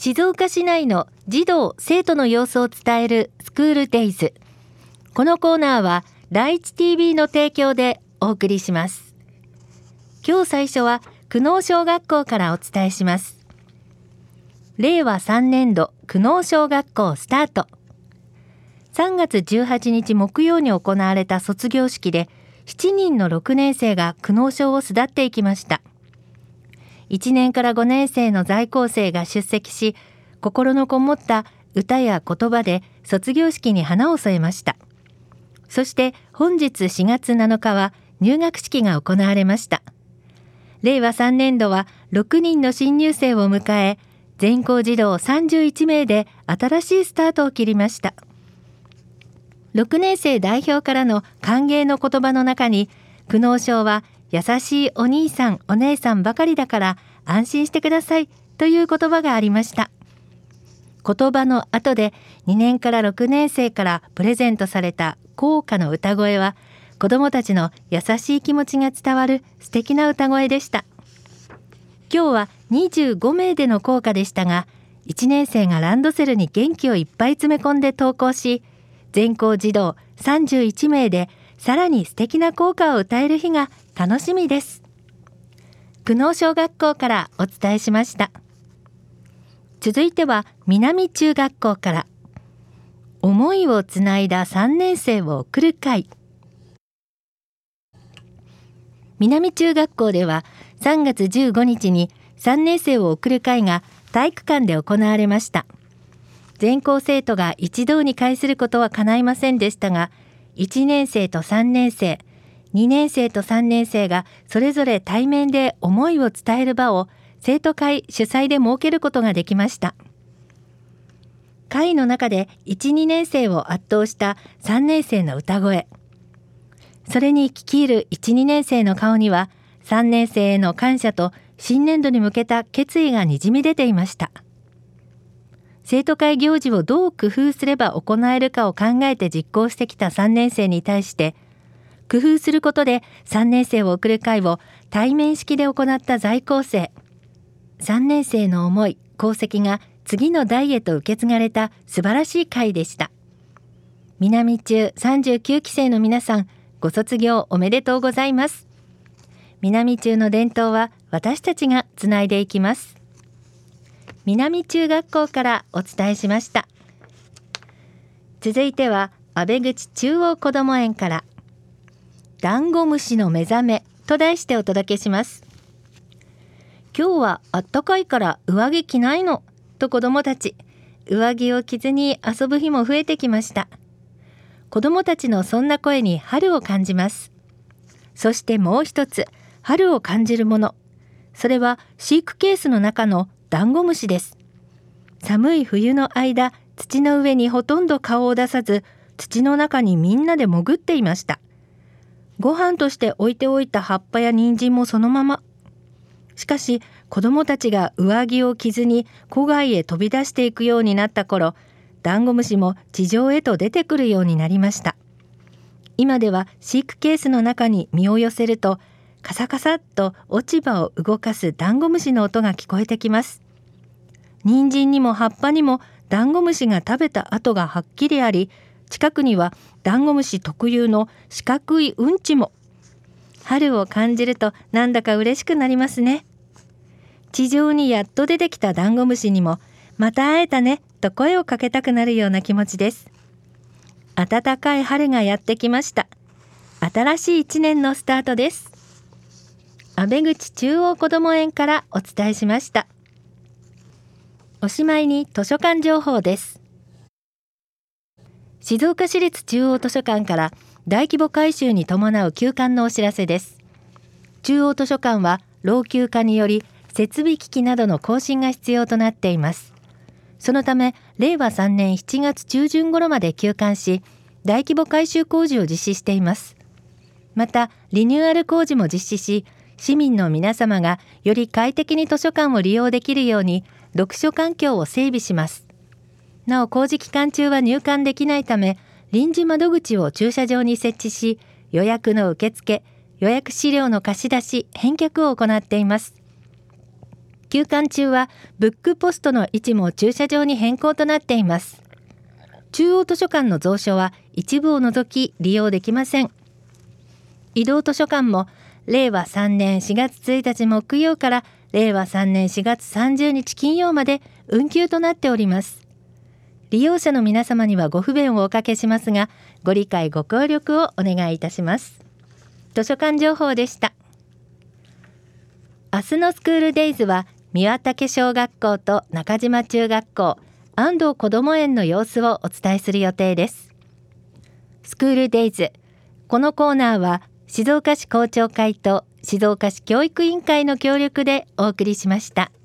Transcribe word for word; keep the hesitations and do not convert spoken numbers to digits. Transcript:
静岡市内の児童生徒の様子を伝えるスクールデイズ。このコーナーは第一 ティーブイ の提供でお送りします。今日最初は久能小学校からお伝えします。れいわさんねんど久能小学校スタート。さんがつじゅうはちにち木曜に行われた卒業式でしちにんのろくねんせいが久能小を巣立っていきました。いちねんからごねんせいの在校生が出席し、心のこもった歌や言葉で卒業式に花を添えました。そして本日しがつなのかは入学式が行われました。れいわさんねんどはろくにんの新入生を迎え、全校児童さんじゅういちめいで新しいスタートを切りました。ろくねんせい代表からの歓迎の言葉の中に、久能小は優しいお兄さんお姉さんばかりだから安心してくださいという言葉がありました。言葉の後でにねんからろくねんせいからプレゼントされた校歌の歌声は、子どもたちの優しい気持ちが伝わる素敵な歌声でした。今日はにじゅうごめいでの校歌でしたが、いちねんせいがランドセルに元気をいっぱい詰め込んで登校し、全校児童さんじゅういちめいでさらに素敵な校歌を歌える日が楽しみです。久能小学校からお伝えしました。続いては南中学校から、思いをつないださんねんせいを送る会。南中学校ではさんがつじゅうごにちにさんねんせいを送る会が体育館で行われました。全校生徒が一堂に会することは叶いませんでしたが、いちねんせいとさんねんせい、にねんせいとさんねんせいがそれぞれ対面で思いを伝える場を生徒会主催で設けることができました。会の中でいち、にねんせいを圧倒したさんねんせいの歌声。それに聞き入るいち、にねんせいの顔には、さんねんせいへの感謝と新年度に向けた決意がにじみ出ていました。生徒会行事をどう工夫すれば行えるかを考えて実行してきたさんねんせいに対して、工夫することでさんねんせいを送る会を対面式で行った在校生。さんねんせいの思い、功績が次の代へと受け継がれた素晴らしい会でした。南中さんじゅうきゅうきせいの皆さん、ご卒業おめでとうございます。南中の伝統は私たちがつないでいきます。南中学校からお伝えしました。続いては阿部口中央こども園から、ダンゴムシの目覚めと題してお届けします。今日はあったかいから上着着ないのと子どもたち、上着を着ずに遊ぶ日も増えてきました。子どもたちのそんな声に春を感じます。そしてもう一つ、春を感じるもの。それは飼育ケースの中のダンゴムシです。寒い冬の間、土の上にほとんど顔を出さず、土の中にみんなで潜っていました。ご飯として置いておいた葉っぱや人参もそのまま。しかし、子どもたちが上着を着ずに戸外へ飛び出していくようになった頃、ダンゴムシも地上へと出てくるようになりました。今では飼育ケースの中に身を寄せると、カサカサっと落ち葉を動かすダンゴムシの音が聞こえてきます。人参にも葉っぱにもダンゴムシが食べた跡がはっきりあり、近くにはダンゴムシ特有の四角いうんちも。春を感じるとなんだか嬉しくなりますね。地上にやっと出てきたダンゴムシにも、また会えたねと声をかけたくなるような気持ちです。暖かい春がやってきました。新しい一年のスタートです。阿部口中央こども園からお伝えしました。おしまいに図書館情報です。静岡市立中央図書館から大規模改修に伴う休館のお知らせです。中央図書館は老朽化により設備機器などの更新が必要となっています。そのためれいわさんねんしちがつちゅうじゅん頃まで休館し、大規模改修工事を実施しています。またリニューアル工事も実施し、市民の皆様がより快適に図書館を利用できるように読書環境を整備します。なお工事期間中は入館できないため、臨時窓口を駐車場に設置し、予約の受付、予約資料の貸し出し、返却を行っています。 休館中はブックポストの位置も駐車場に変更となっています。中央図書館の蔵書は一部を除き利用できません。移動図書館もれいわさんねんしがつついたち木曜かられいわさんねんしがつさんじゅうにち金曜まで運休となっております。利用者の皆様にはご不便をおかけしますが、ご理解ご協力をお願いいたします。図書館情報でした。明日のスクールデイズは三輪岳小学校と中島中学校、安藤こども園の様子をお伝えする予定です。スクールデイズ、このコーナーは静岡市校長会と静岡市教育委員会の協力でお送りしました。